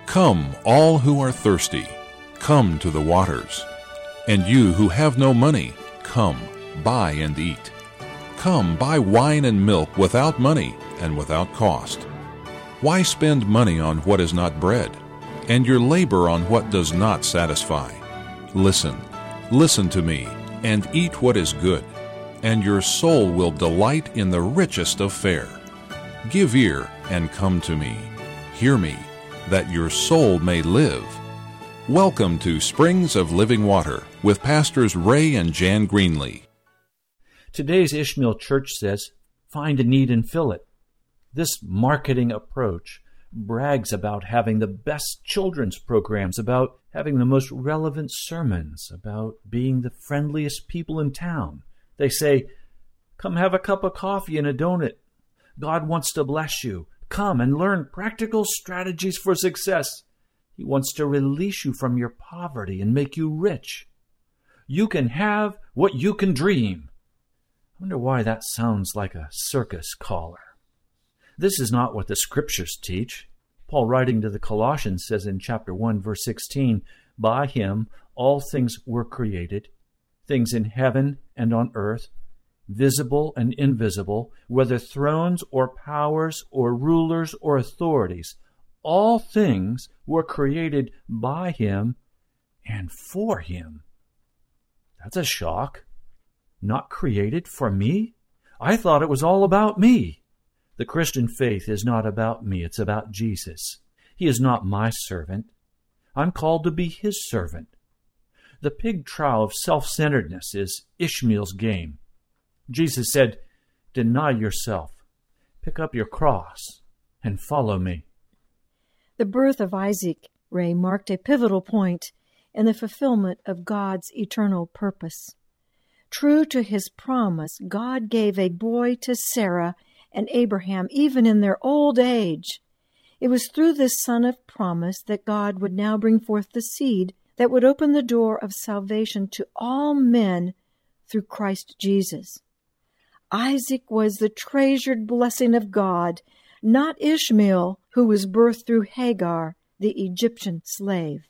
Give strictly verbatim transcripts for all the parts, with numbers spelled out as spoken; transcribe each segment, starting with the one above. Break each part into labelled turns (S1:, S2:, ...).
S1: Come, all who are thirsty, come to the waters. And you who have no money, come, buy and eat. Come, buy wine and milk without money and without cost. Why spend money on what is not bread, and your labor on what does not satisfy? Listen, listen to me, and eat what is good, and your soul will delight in the richest of fare. Give ear and come to me. Hear me, that your soul may live. Welcome to Springs of Living Water with Pastors Ray and Jan Greenlee.
S2: Today's Ishmael Church says, find a need and fill it. This marketing approach brags about having the best children's programs, about having the most relevant sermons, about being the friendliest people in town. They say, come have a cup of coffee and a donut. God wants to bless you. Come and learn practical strategies for success. He wants to release you from your poverty and make you rich. You can have what you can dream. I wonder why that sounds like a circus caller. This is not what the Scriptures teach. Paul, writing to the Colossians, says in chapter one, verse sixteen, by him all things were created, things in heaven and on earth, visible and invisible, whether thrones or powers or rulers or authorities. All things were created by him and for him. That's a shock. Not created for me? I thought it was all about me. The Christian faith is not about me. It's about Jesus. He is not my servant. I'm called to be his servant. The pig trough of self-centeredness is Ishmael's game. Jesus said, deny yourself, pick up your cross, and follow me.
S3: The birth of Isaac, Ray, marked a pivotal point in the fulfillment of God's eternal purpose. True to his promise, God gave a boy to Sarah and Abraham even in their old age. It was through this son of promise that God would now bring forth the seed that would open the door of salvation to all men through Christ Jesus. Isaac was the treasured blessing of God, not Ishmael, who was birthed through Hagar, the Egyptian slave.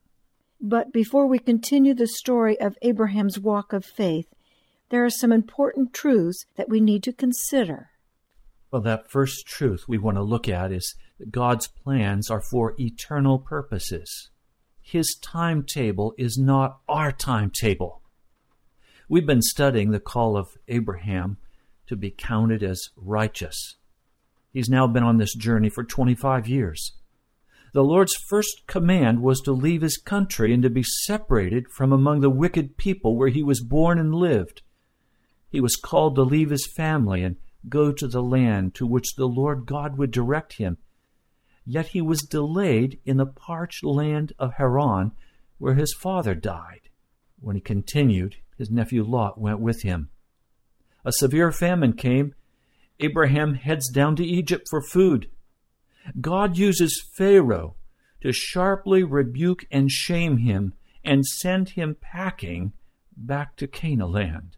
S3: But before we continue the story of Abraham's walk of faith, there are some important truths that we need to consider.
S2: Well, that first truth we want to look at is that God's plans are for eternal purposes. His timetable is not our timetable. We've been studying the call of Abraham to be counted as righteous. He's now been on this journey for twenty-five years. The Lord's first command was to leave his country and to be separated from among the wicked people where he was born and lived. He was called to leave his family and go to the land to which the Lord God would direct him. Yet he was delayed in the parched land of Haran, where his father died. When he continued, his nephew Lot went with him. A severe famine came. Abraham heads down to Egypt for food. God uses Pharaoh to sharply rebuke and shame him and send him packing back to Canaan land.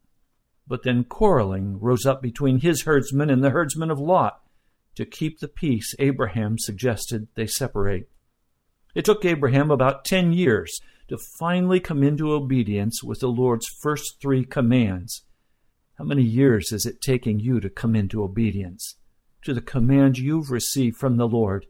S2: But then quarreling rose up between his herdsmen and the herdsmen of Lot. To keep the peace, Abraham suggested they separate. It took Abraham about ten years to finally come into obedience with the Lord's first three commands. How many years is it taking you to come into obedience to the command you've received from the Lord?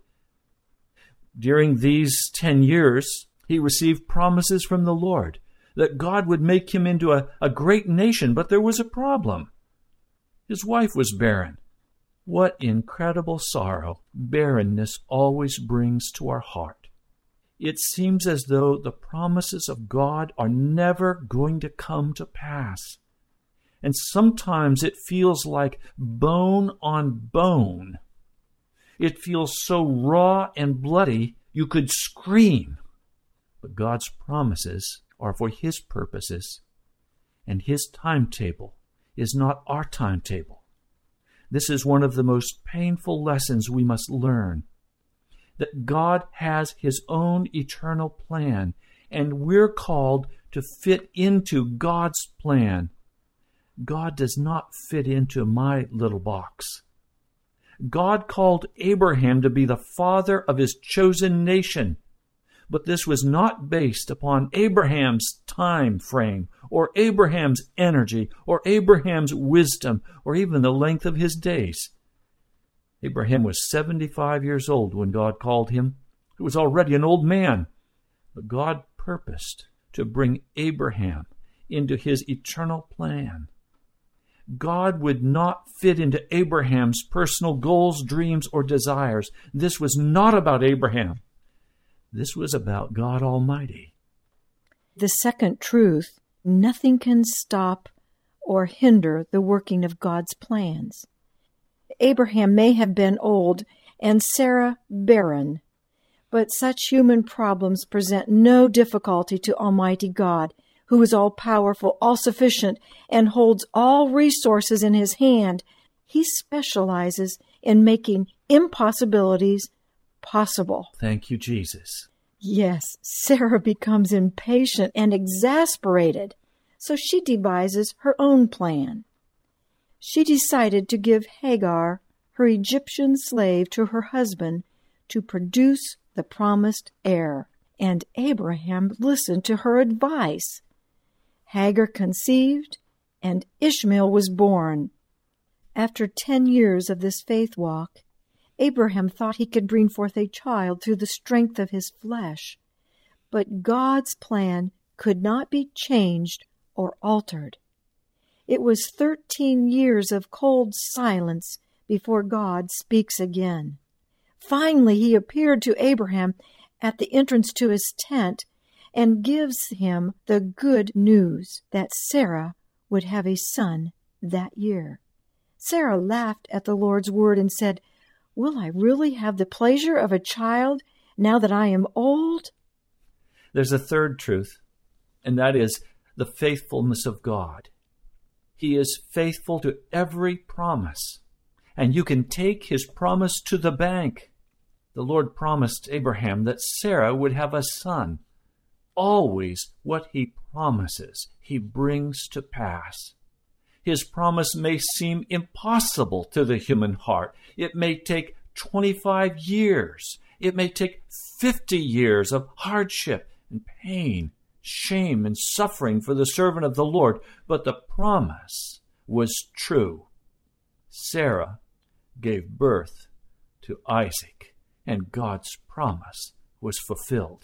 S2: During these ten years, he received promises from the Lord that God would make him into a, a great nation, but there was a problem. His wife was barren. What incredible sorrow barrenness always brings to our heart. It seems as though the promises of God are never going to come to pass. And sometimes it feels like bone on bone. It feels so raw and bloody you could scream. But God's promises are for his purposes, and his timetable is not our timetable. This is one of the most painful lessons we must learn, that God has his own eternal plan, and we're called to fit into God's plan. God does not fit into my little box. God called Abraham to be the father of his chosen nation. But this was not based upon Abraham's time frame, or Abraham's energy, or Abraham's wisdom, or even the length of his days. Abraham was seventy-five years old when God called him. He was already an old man. But God purposed to bring Abraham into his eternal plan. God would not fit into Abraham's personal goals, dreams, or desires. This was not about Abraham. This was about God Almighty.
S3: The second truth, nothing can stop or hinder the working of God's plans. Abraham may have been old and Sarah barren, but such human problems present no difficulty to Almighty God, who is all-powerful, all-sufficient, and holds all resources in his hand. He specializes in making impossibilities possible.
S2: Thank you, Jesus.
S3: Yes, Sarah becomes impatient and exasperated, so she devises her own plan. She decided to give Hagar, her Egyptian slave, to her husband to produce the promised heir, and Abraham listened to her advice. Hagar conceived, and Ishmael was born. After ten years of this faith walk, Abraham thought he could bring forth a child through the strength of his flesh. But God's plan could not be changed or altered. It was thirteen years of cold silence before God speaks again. Finally, he appeared to Abraham at the entrance to his tent and gives him the good news that Sarah would have a son that year. Sarah laughed at the Lord's word and said, "Will I really have the pleasure of a child now that I am old?"
S2: There's a third truth, and that is the faithfulness of God. He is faithful to every promise, and you can take his promise to the bank. The Lord promised Abraham that Sarah would have a son. Always what he promises, he brings to pass. His promise may seem impossible to the human heart. It may take twenty-five years. It may take fifty years of hardship and pain, shame and suffering for the servant of the Lord. But the promise was true. Sarah gave birth to Isaac, and God's promise was fulfilled.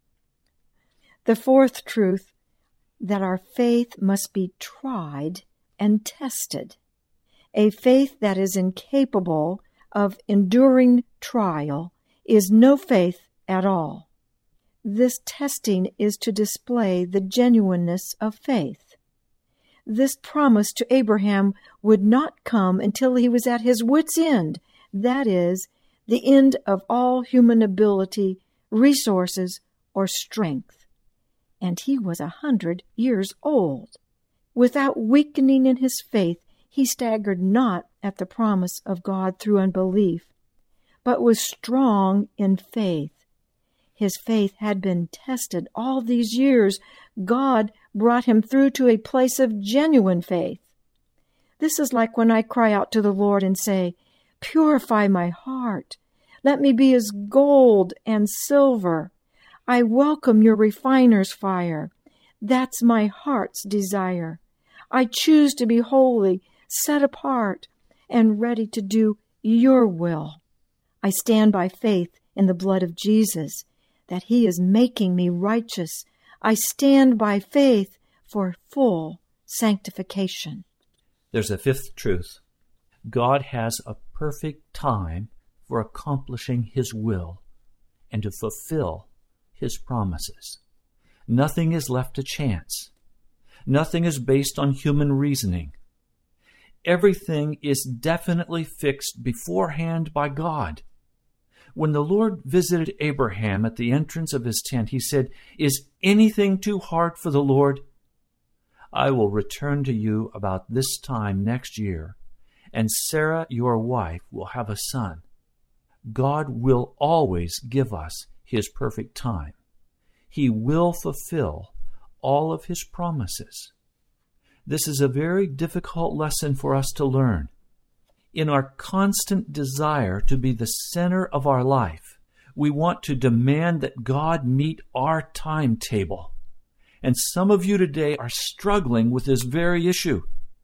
S3: The fourth truth, that our faith must be tried and tested. A faith that is incapable of enduring trial is no faith at all. This testing is to display the genuineness of faith. This promise to Abraham would not come until he was at his wit's end, that is, the end of all human ability, resources, or strength. And he was a hundred years old. Without weakening in his faith, he staggered not at the promise of God through unbelief, but was strong in faith. His faith had been tested all these years. God brought him through to a place of genuine faith. This is like when I cry out to the Lord and say, "Purify my heart. Let me be as gold and silver. I welcome your refiner's fire. That's my heart's desire. I choose to be holy, set apart, and ready to do your will. I stand by faith in the blood of Jesus, that he is making me righteous. I stand by faith for full sanctification."
S2: There's a fifth truth. God has a perfect time for accomplishing his will and to fulfill his promises. Nothing is left to chance. Nothing is based on human reasoning. Everything is definitely fixed beforehand by God. When the Lord visited Abraham at the entrance of his tent, he said, "Is anything too hard for the Lord? I will return to you about this time next year, and Sarah, your wife, will have a son." God will always give us his perfect time. He will fulfill all of his promises. This is a very difficult lesson for us to learn. In our constant desire to be the center of our life, we want to demand that God meet our timetable. And some of you today are struggling with this very issue.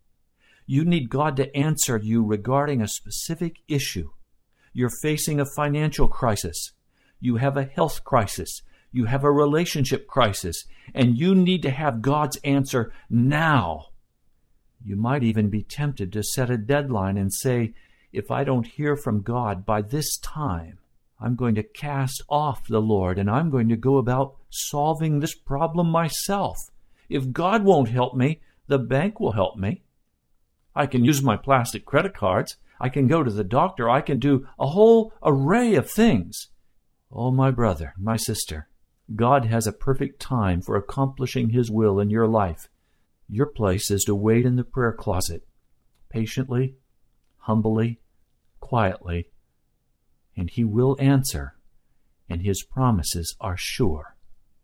S2: You need God to answer you regarding a specific issue. You're facing a financial crisis. You have a health crisis. You have a relationship crisis. And you need to have God's answer now. You might even be tempted to set a deadline and say, if I don't hear from God by this time, I'm going to cast off the Lord and I'm going to go about solving this problem myself. If God won't help me, the bank will help me. I can use my plastic credit cards. I can go to the doctor. I can do a whole array of things. Oh, my brother, my sister, God has a perfect time for accomplishing His will in your life. Your place is to wait in the prayer closet, patiently, humbly, quietly, and He will answer, and His promises are sure.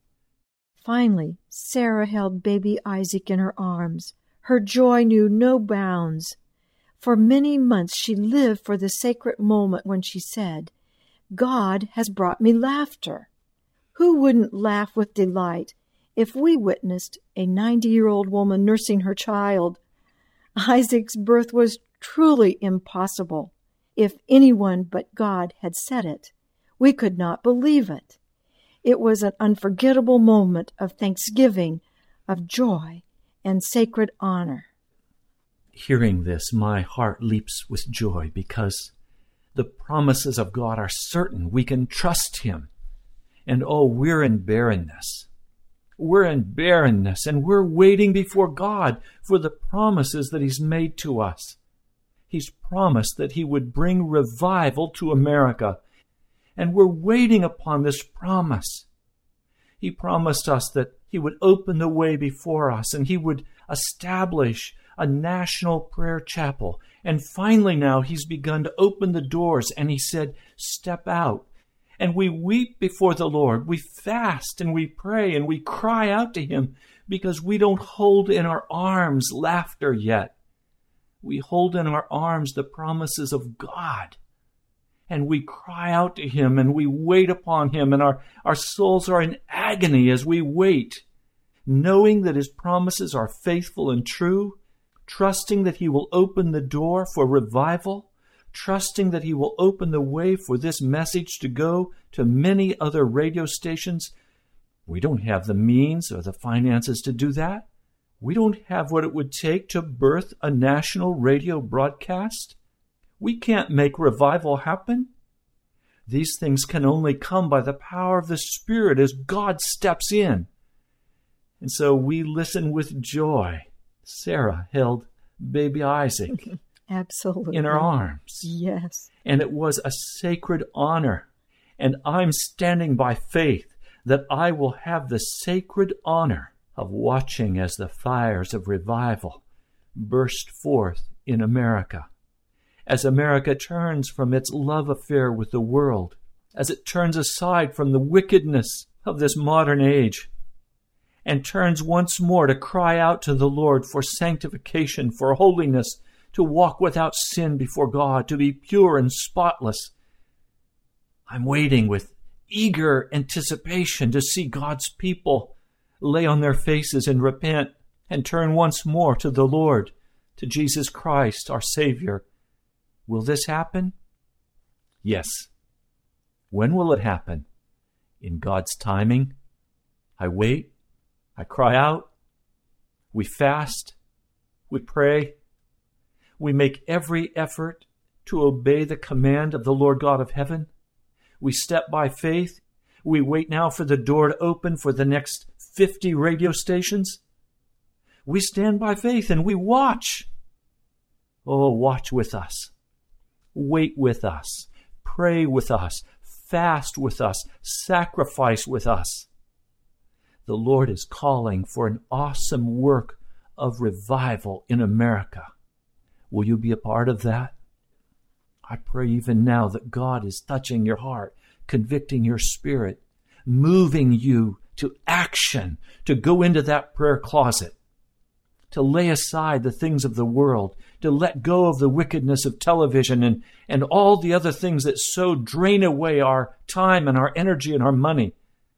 S3: Finally, Sarah held baby Isaac in her arms. Her joy knew no bounds. For many months she lived for the sacred moment when she said, God has brought me laughter. Who wouldn't laugh with delight if we witnessed a ninety-year-old woman nursing her child? Isaac's birth was truly impossible. If anyone but God had said it, we could not believe it. It was an unforgettable moment of thanksgiving, of joy, and sacred honor.
S2: Hearing this, my heart leaps with joy because the promises of God are certain. We can trust Him. And oh, we're in barrenness. We're in barrenness, and we're waiting before God for the promises that He's made to us. He's promised that He would bring revival to America, and we're waiting upon this promise. He promised us that He would open the way before us, and He would establish a national prayer chapel. And finally now He's begun to open the doors, and He said, step out. And we weep before the Lord. We fast and we pray and we cry out to Him because we don't hold in our arms laughter yet. We hold in our arms the promises of God. And we cry out to Him and we wait upon Him, and our, our souls are in agony as we wait, knowing that His promises are faithful and true, trusting that He will open the door for revival, trusting that He will open the way for this message to go to many other radio stations. We don't have the means or the finances to do that. We don't have what it would take to birth a national radio broadcast. We can't make revival happen. These things can only come by the power of the Spirit as God steps in. And so we listen with joy. Sarah held baby Isaac
S3: Absolutely.
S2: in her arms.
S3: Yes.
S2: And it was a sacred honor. And I'm standing by faith that I will have the sacred honor of watching as the fires of revival burst forth in America. As America turns from its love affair with the world, as it turns aside from the wickedness of this modern age, and turns once more to cry out to the Lord for sanctification, for holiness, to walk without sin before God, to be pure and spotless. I'm waiting with eager anticipation to see God's people lay on their faces and repent and turn once more to the Lord, to Jesus Christ, our Savior. Will this happen? Yes. When will it happen? In God's timing. I wait. I cry out. We fast. We pray. We make every effort to obey the command of the Lord God of heaven. We step by faith. We wait now for the door to open for the next fifty radio stations. We stand by faith and we watch. Oh, watch with us. Wait with us. Pray with us. Fast with us. Sacrifice with us. The Lord is calling for an awesome work of revival in America. Will you be a part of that? I pray even now that God is touching your heart, convicting your spirit, moving you to action, to go into that prayer closet, to lay aside the things of the world, to let go of the wickedness of television and, and all the other things that so drain away our time and our energy and our money.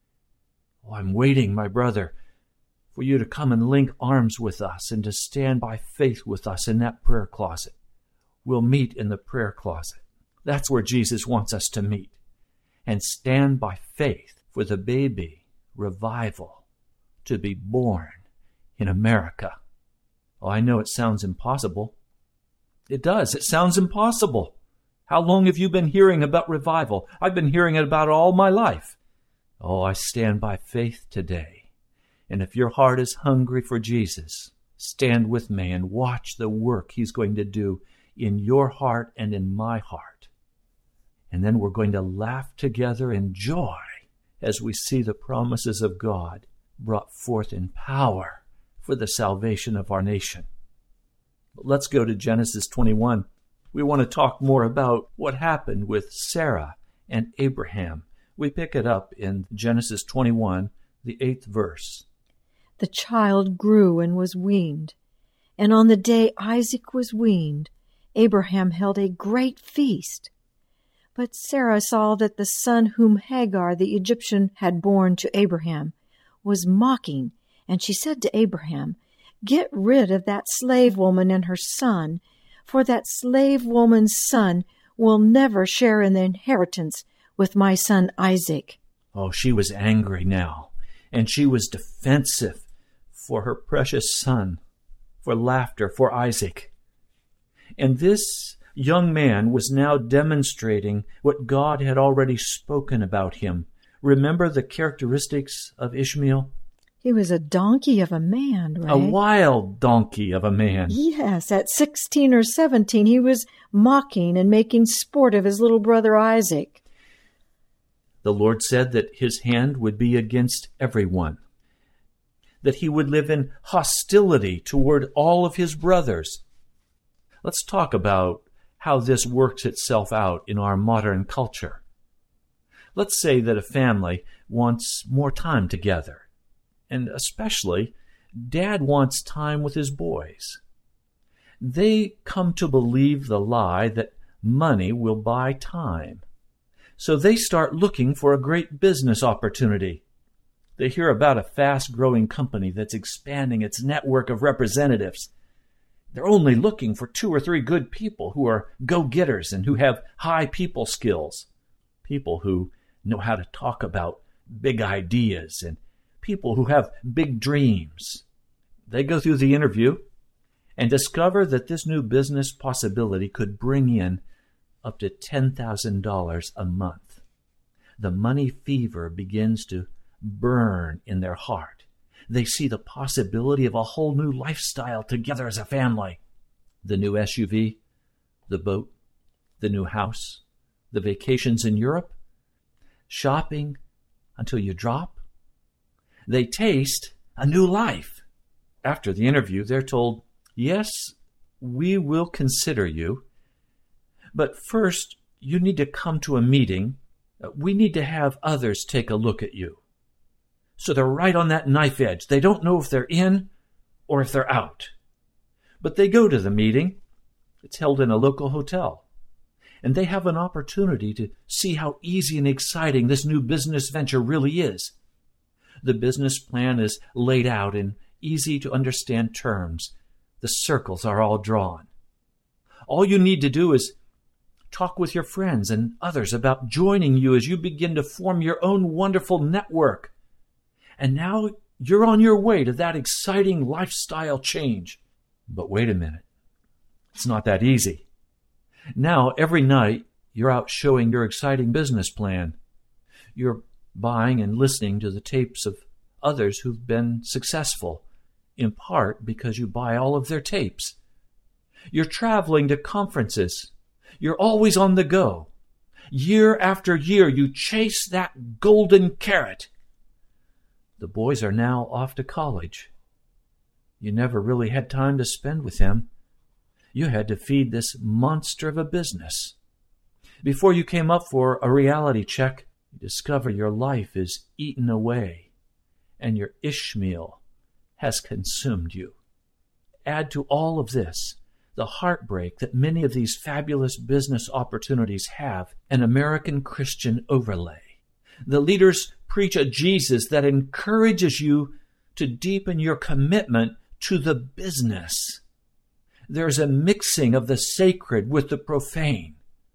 S2: Oh, I'm waiting, my brother, for you to come and link arms with us and to stand by faith with us in that prayer closet. We'll meet in the prayer closet. That's where Jesus wants us to meet and stand by faith for the baby revival to be born in America. Oh, I know it sounds impossible. It does. It sounds impossible. How long have you been hearing about revival? I've been hearing it about all my life. Oh, I stand by faith today. And if your heart is hungry for Jesus, stand with me and watch the work he's going to do in your heart and in my heart. And then we're going to laugh together in joy as we see the promises of God brought forth in power for the salvation of our nation. But let's go to Genesis twenty-one. We want to talk more about what happened with Sarah and Abraham. We pick it up in Genesis twenty-one, the eighth verse.
S3: The child grew and was weaned, and on the day Isaac was weaned, Abraham held a great feast. But Sarah saw that the son whom Hagar the Egyptian had borne to Abraham was mocking, and she said to Abraham, "Get rid of that slave woman and her son, for that slave woman's son will never share in the inheritance with my son Isaac."
S2: Oh, she was angry now, and she was defensive for her precious son, for laughter, for Isaac. And this young man was now demonstrating what God had already spoken about him. Remember the characteristics of Ishmael?
S3: He was a donkey of a man, Ray.
S2: A wild donkey of a man.
S3: Yes, at sixteen or seventeen, he was mocking and making sport of his little brother Isaac.
S2: The Lord said that his hand would be against everyone, that he would live in hostility toward all of his brothers. Let's talk about how this works itself out in our modern culture. Let's say that a family wants more time together, and especially Dad wants time with his boys. They come to believe the lie that money will buy time. So they start looking for a great business opportunity. They hear about a fast-growing company that's expanding its network of representatives. They're only looking for two or three good people who are go-getters and who have high people skills, people who know how to talk about big ideas and people who have big dreams. They go through the interview and discover that this new business possibility could bring in up to ten thousand dollars a month. The money fever begins to burn in their heart. They see the possibility of a whole new lifestyle together as a family. The new S U V, the boat, the new house, the vacations in Europe, shopping until you drop. They taste a new life. After the interview, they're told, "Yes, we will consider you, but first you need to come to a meeting. We need to have others take a look at you." So they're right on that knife edge. They don't know if they're in or if they're out. But they go to the meeting. It's held in a local hotel. And they have an opportunity to see how easy and exciting this new business venture really is. The business plan is laid out in easy-to-understand terms. The circles are all drawn. All you need to do is talk with your friends and others about joining you as you begin to form your own wonderful network. And now you're on your way to that exciting lifestyle change. But wait a minute. It's not that easy. Now, every night, you're out showing your exciting business plan. You're buying and listening to the tapes of others who've been successful, in part because you buy all of their tapes. You're traveling to conferences. You're always on the go. Year after year, you chase that golden carrot. The boys are now off to college. You never really had time to spend with them. You had to feed this monster of a business. Before you came up for a reality check, you discover your life is eaten away, and your Ishmael has consumed you. add to all of this the heartbreak that many of these fabulous business opportunities have an American Christian overlay. The leaders preach a Jesus that encourages you to deepen your commitment to the business. There's a mixing of the sacred with the profane.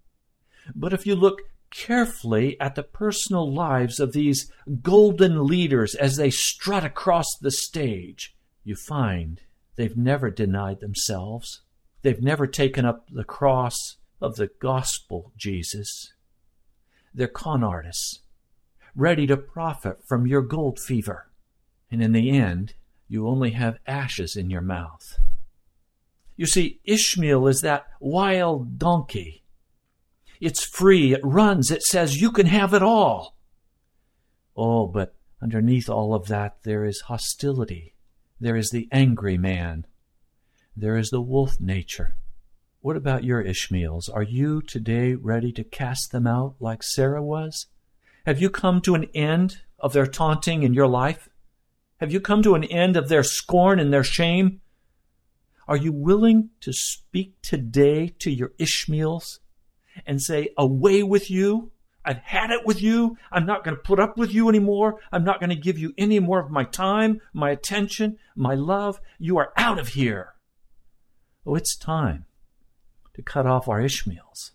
S2: But if you look carefully at the personal lives of these golden leaders as they strut across the stage, you find they've never denied themselves. They've never taken up the cross of the gospel Jesus. They're con artists, ready to profit from your gold fever. And in the end, you only have ashes in your mouth. You see, Ishmael is that wild donkey. It's free, it runs, it says you can have it all. Oh, but underneath all of that, there is hostility. There is the angry man. There is the wolf nature. What about your Ishmaels? Are you today ready to cast them out like Sarah was? Have you come to an end of their taunting in your life? Have you come to an end of their scorn and their shame? Are you willing to speak today to your Ishmaels and say, away with you? I've had it with you. I'm not going to put up with you anymore. I'm not going to give you any more of my time, my attention, my love. You are out of here. Oh, it's time to cut off our Ishmaels.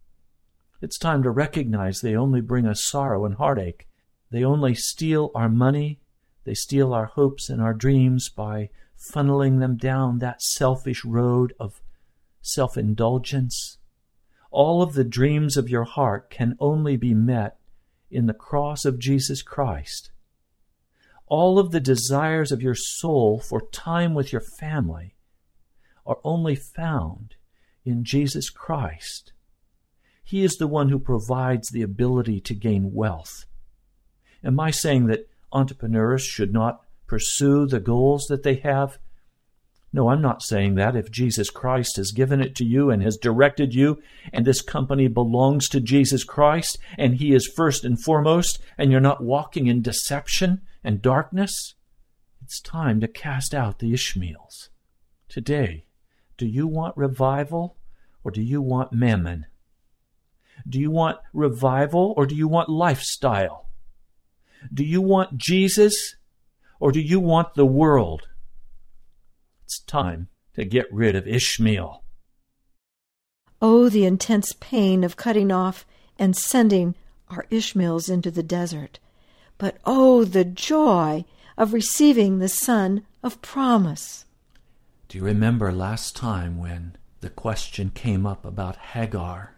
S2: It's time to recognize they only bring us sorrow and heartache. They only steal our money. They steal our hopes and our dreams by funneling them down that selfish road of self-indulgence. All of the dreams of your heart can only be met in the cross of Jesus Christ. All of the desires of your soul for time with your family are only found in Jesus Christ. He is the one who provides the ability to gain wealth. Am I saying that entrepreneurs should not pursue the goals that they have? No, I'm not saying that. If Jesus Christ has given it to you and has directed you, and this company belongs to Jesus Christ, and He is first and foremost, and you're not walking in deception and darkness, it's time to cast out the Ishmaels. Today, do you want revival or do you want mammon? Do you want revival or do you want lifestyle? Do you want Jesus or do you want the world? It's time to get rid of Ishmael.
S3: Oh, the intense pain of cutting off and sending our Ishmaels into the desert. But oh, the joy of receiving the son of promise.
S2: Do you remember last time when the question came up about Hagar?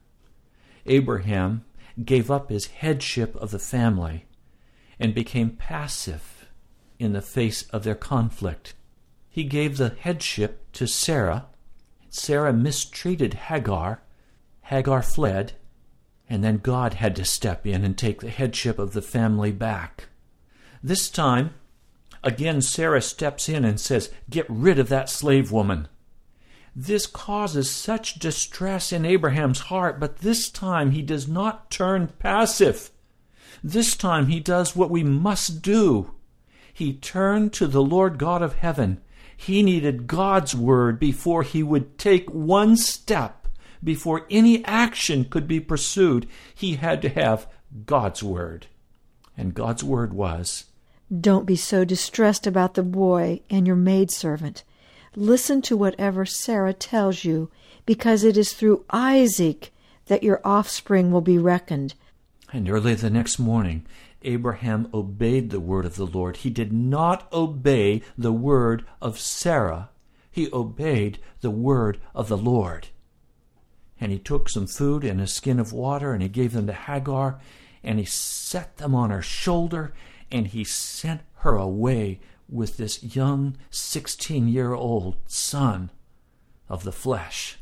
S2: Abraham gave up his headship of the family and became passive in the face of their conflict. He gave the headship to Sarah. Sarah mistreated Hagar. Hagar fled, and then God had to step in and take the headship of the family back. This time, again, Sarah steps in and says, get rid of that slave woman. This causes such distress in Abraham's heart, but this time he does not turn passive. This time he does what we must do. He turned to the Lord God of heaven. He needed God's word before he would take one step, before any action could be pursued. He had to have God's word. And God's word was,
S3: don't be so distressed about the boy and your maidservant. Listen to whatever Sarah tells you, because it is through Isaac that your offspring will be reckoned.
S2: And early the next morning, Abraham obeyed the word of the Lord. He did not obey the word of Sarah. He obeyed the word of the Lord. And he took some food and a skin of water, and he gave them to Hagar, and he set them on her shoulder, and he sent her away with this young sixteen-year-old son of the flesh.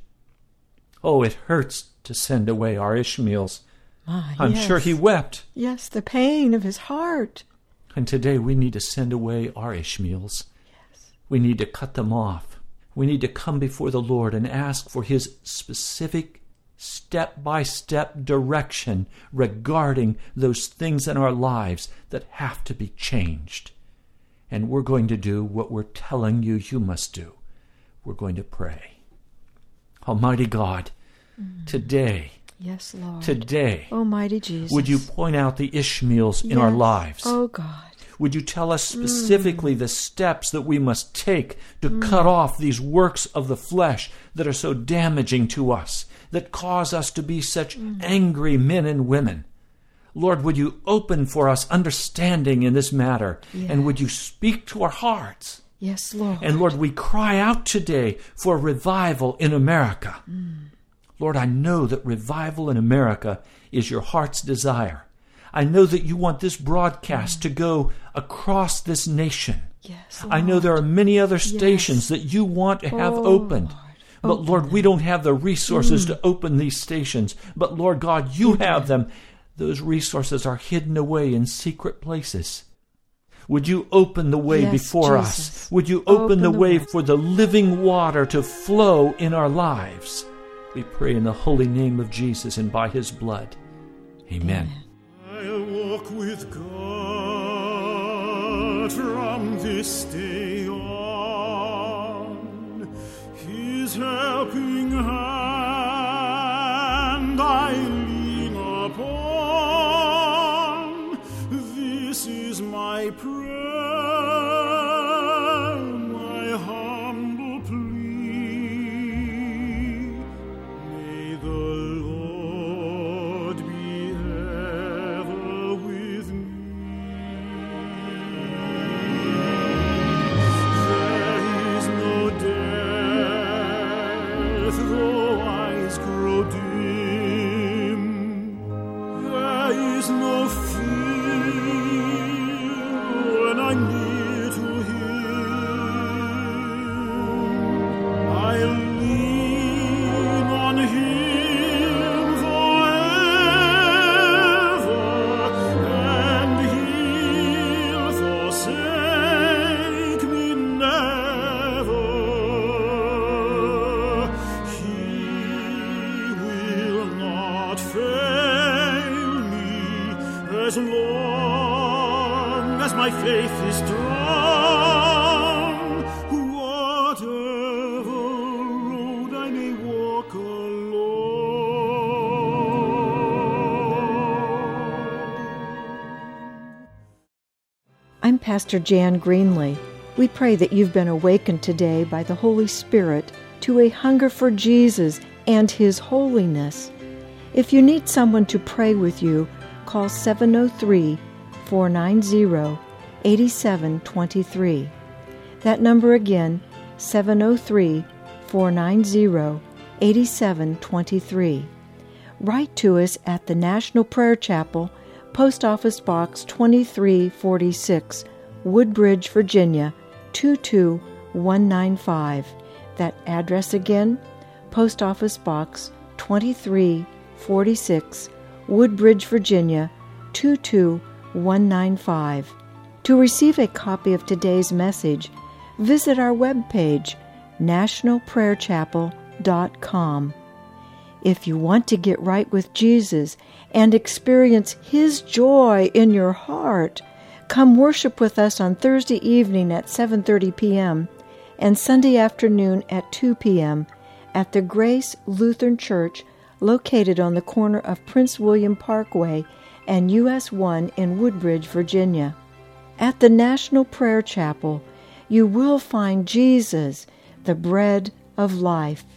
S2: Oh, it hurts to send away our Ishmaels.
S3: Ah,
S2: I'm
S3: yes.
S2: sure he wept.
S3: Yes, the pain of his heart.
S2: And today we need to send away our Ishmaels.
S3: Yes.
S2: We need to cut them off. We need to come before the Lord and ask for His specific step-by-step direction regarding those things in our lives that have to be changed. And we're going to do what we're telling you you must do. we're going to pray. Almighty God, mm. today,
S3: yes, Lord,
S2: today,
S3: Almighty Jesus,
S2: would you point out the Ishmaels in
S3: yes.
S2: our lives?
S3: Oh God.
S2: Would you tell us specifically mm. the steps that we must take to
S3: mm.
S2: cut off these works of the flesh that are so damaging to us, that cause us to be such mm. angry men and women? Lord, would you open for us understanding in this matter, yes. and would you speak to our hearts?
S3: Yes, Lord.
S2: And Lord, we cry out today for revival in America. Mm. Lord, I know that revival in America is your heart's desire. I know that you want this broadcast mm. to go across this nation.
S3: Yes,
S2: I know there are many other stations yes. that you want to have
S3: oh,
S2: opened.
S3: Lord.
S2: But
S3: Open
S2: Lord,
S3: them.
S2: we don't have the resources
S3: mm.
S2: to open these stations. But Lord God, you
S3: Amen.
S2: have them. Those resources are hidden away in secret places. Would you open the way
S3: yes,
S2: before
S3: Jesus.
S2: us? Would you open,
S3: open
S2: the,
S3: the
S2: way,
S3: way
S2: for the living water to flow in our lives? We pray in the holy name of Jesus and by his blood. Amen.
S3: Amen.
S4: I'll walk with God from this day on. His helping hand I lean upon. This is my prayer, my humble plea. May the Lord be ever with me. There is no death, though eyes grow dim. There is no fear when I'm near to him. I lean on him forever, and he'll forsake me never. He will not fail me as long as my faith is strong. Whatever road I may walk alone.
S3: I'm Pastor Jan Greenley. We pray that you've been awakened today by the Holy Spirit to a hunger for Jesus and His holiness. If you need someone to pray with you, call seven oh three, four nine zero, eight seven two three. That number again, seven oh three, four nine zero, eight seven two three. Write to us at the National Prayer Chapel, Post Office Box twenty-three forty-six, Woodbridge, Virginia, two two one nine five. That address again, Post Office Box twenty-three forty-six, Woodbridge, Virginia, two two one nine five. To receive a copy of today's message, visit our webpage, national prayer chapel dot com. If you want to get right with Jesus and experience His joy in your heart, come worship with us on Thursday evening at seven thirty p.m. and Sunday afternoon at two p.m. at the Grace Lutheran Church located on the corner of Prince William Parkway and U S one in Woodbridge, Virginia. At the National Prayer Chapel, you will find Jesus, the bread of life.